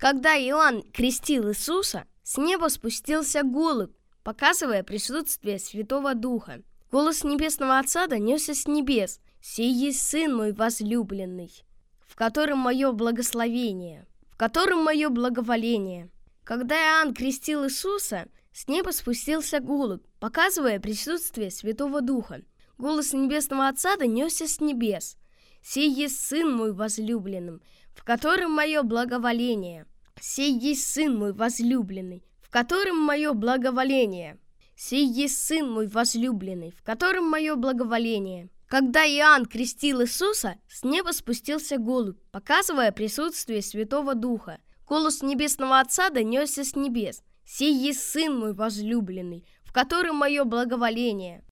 Когда Иоанн крестил Иисуса, с неба спустился голубь, показывая присутствие Святого Духа. Голос Небесного Отца донесся с небес: «Сей есть Сын мой возлюбленный, в котором мое благословение, в котором мое благоволение». Когда Иоанн крестил Иисуса, с неба спустился голубь, показывая присутствие Святого Духа. Голос Небесного Отца донесся с небес: «Сей есть Сын мой возлюбленный, в котором мое благоволение. Сей есть Сын мой возлюбленный, в котором мое благоволение. Сей есть Сын мой возлюбленный, в котором мое благоволение». Когда Иоанн крестил Иисуса, с неба спустился голубь, показывая присутствие Святого Духа. Голос Небесного Отца донесся с небес: «Сей есть Сын мой возлюбленный, в котором мое благоволение».